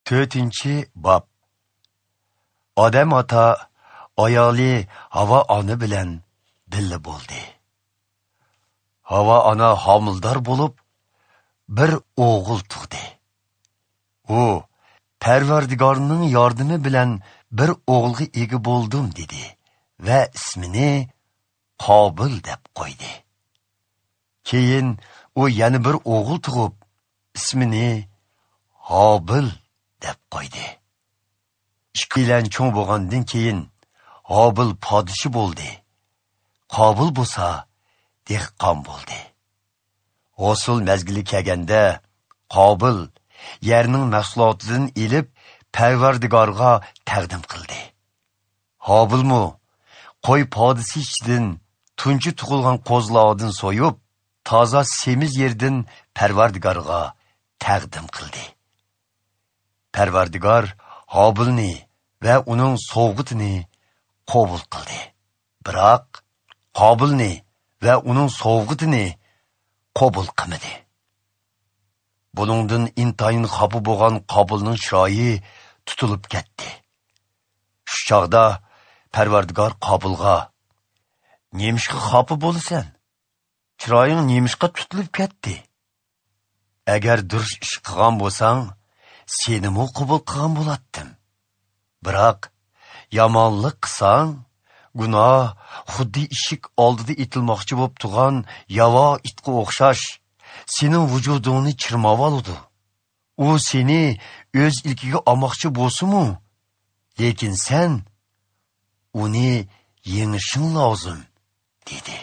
4. Bab. Odam ota ayoli Havo ona bilan birga bo'ldi. Havo ona homildor bo'lib, bir o'g'il tug'di. U Parvardigorning yordami bilan bir o'g'ilga ega bo'ldim dedi va ismini Qobil deb qo'ydi. Keyin u yana bir o'g'il tug'ib, ismini Hobil deb qo'ydi. Ishqilan cho'ng bo'lgandan keyin Hobil podsho bo'ldi. Qobil bo'lsa dehqon bo'ldi. Hosil mezgili kelganda Qobil yerning mahsulotidan ilib Parvardigorga taqdim qildi. Hobilmi qo'y podisi ichidan tunchi tug'ilgan qo'zlardan so'yib, toza semiz yerdan Parvardigorga taqdim qildi. Parvardigor Hobilni va uning sovg'itini qabul qildi. Biroq Qobilni va uning sovg'itini qabul qilmadi. Buningdan intayin xafa bo'lgan Qobilning chiroyi tutilib ketdi. Shu chog'da Parvardigor Qobilga: "Nemishqa xafa bo'lasan? Chiroying nemishqa tutilib ketdi? Agar durust ish qilgan bo'lsang, seni mu qabul qilgan bo'latdim. Biroq yomonlik qilsang, gunoh xuddi eshik oldida itilmoqchi bo'lib turgan yavo itga o'xshash sening vujudingni chirmab oladi. U seni o'z ilkiga olmoqchi bo'lsa-mu, lekin sen uni yengishing lozim", dedi.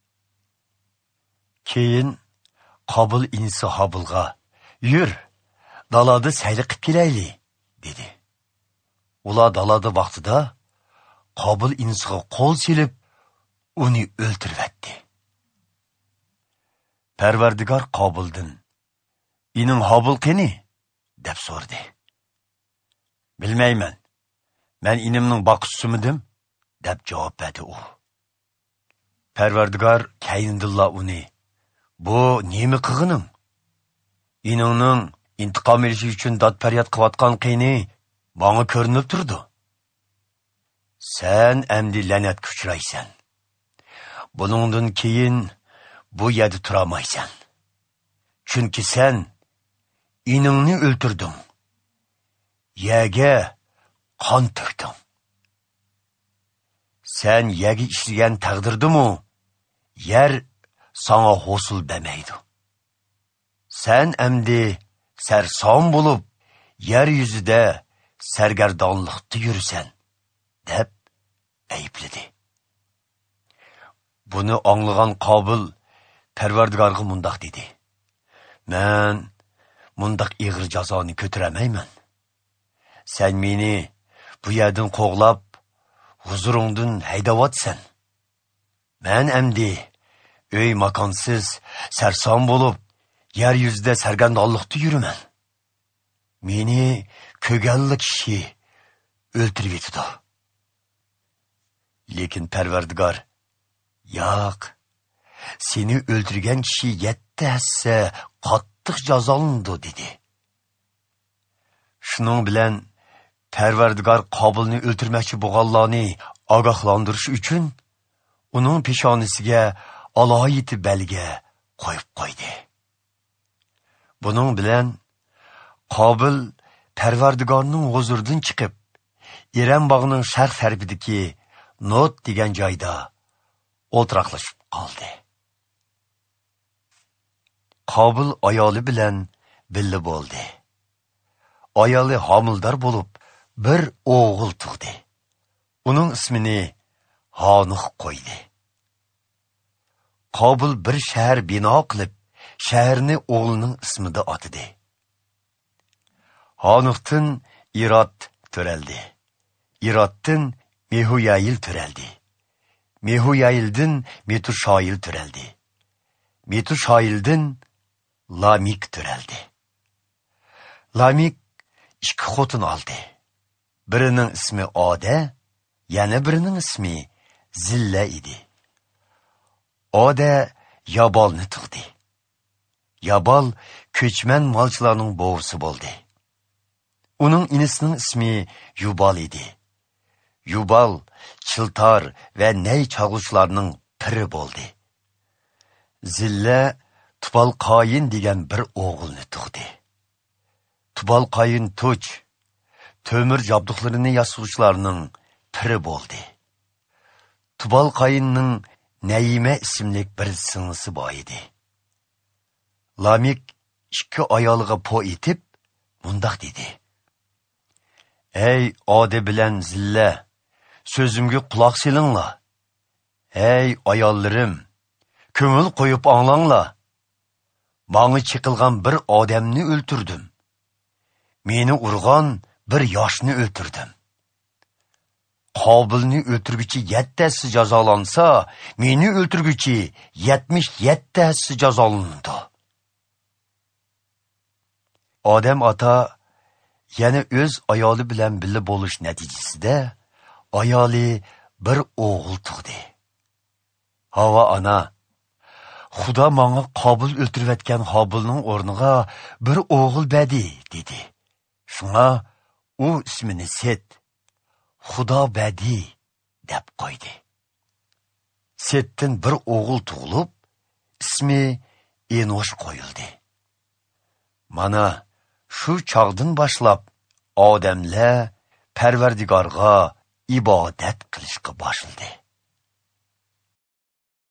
Keyin Qobil inisi Hobilga: "Yur, dalada sayli qilib kelayli", dedi. Ular dalada vaqtida Qobil inisiga qo'l silib, uni o'ltiribdi. Parvardigor Qobildan: "Ining Hobil qani?" deb so'radi. "Bilmayman. Men inimning boquvchisidim", deb javob berdi u. Parvardigor kayindilla uni: "Bu nima qilganing? Iningning intiqom olishi uchun dod-faryod qilayotgan qiyni bana ko'rinib turdi. Sen endi la'natga uchraysan. Buningdan keyin bu yerda turamaysan. Chunki sen iningni o'ltirding. Yerga qon to'kding. Sen yerga ishlagan taqdirdimi, yer sana hosil bermaydi. Sen endi sarson bo'lib, yer yuzida sargardonlikda yursan", deb aybladi. Buni anglagan Qobil Parvardigorga mundoq dedi: "Men mundoq ig'ir jazoni ko'taramayman. Sen meni bu yerdan qo'g'lab, huzuringdan haydayotsan. Men endi uy makonsiz sarson bo'lib, yer yuzida sargardonlikda yuraman. Meni ko'ganli kishi o'ltirib yetdi." Lekin Parvardigor: "Yo'q, seni o'ltirgan kishi 7 hassa qattiq jazolandi", dedi. Shuning bilan Parvardigor Qobilni o'ltirmoqchi bo'lganlarni ogohlantirish uchun uning peshonasiga alohida belgi qo'yib qo'ydi. Buning bilan Qobil Parvardigorning huzuridan chiqib, Eram bog'ining sharq tarafidagi Not degan joyda o'tiraqlashib qoldi. Qobil ayoli bilan birga bo'ldi. Ayoli homildor bo'lib, bir o'g'il tug'di. Uning ismini Hanoh qo'ydi. Qobil bir shahar bino qilib, shaharni o'g'lining ismida otdi. Hanohdan Irod to'raldi. Iroddan Mehuyayil to'raldi. Mehuyayildan Metushoyil to'raldi. Metushoyildan Lamik to'raldi. Lamik 2 xotin oldi. Birining ismi Oda, yana birining ismi Zilla edi. Oda Yabolni tug'di. Yabol ko'chman molchilarning bo'g'isi bo'ldi. Uning inisining ismi Yubal edi. Yubal Chiltar va Ney chag'uvchilarning piri bo'ldi. Zilla Tubal Qoyin degan bir o'g'ilni tug'di. Tubal Qoyin Tuch, to'mir jabduqlarini yasovchilarning piri bo'ldi. Tubal Qoyinning Nayima ismli bir singlisi bor edi. Lamik ikki ayoliga po etib, mundaq dedi. Ey Odi bilan Zilla, so'zimga quloq selinglar. Ey ayollarim, ko'ngil qo'yib anglanglar. Bana chiqilgan bir odamni o'ltirdim. Meni urgan bir yoshni o'ltirdim. Qobilni o'ltirguchi 7tasi jazolansa, meni o'ltirguchi 77tasi jazolanadi. Odam ota yana o'z ayoli bilan birga bo'lish natijasida ayoli bir o'g'il tug'di. Hava ana, Xudo menga Qobil o'ltirayotgan Hobilning o'rniga bir o'g'il berdi, dedi. Shunga u ismini Set, Xudo berdi deb qo'ydi. Setdan bir o'g'il tug'ilib, ismi Enosh qo'yildi. Mana shu chog'dan boshlab odamlar Parvardigorga ibodat qilishga boshladi.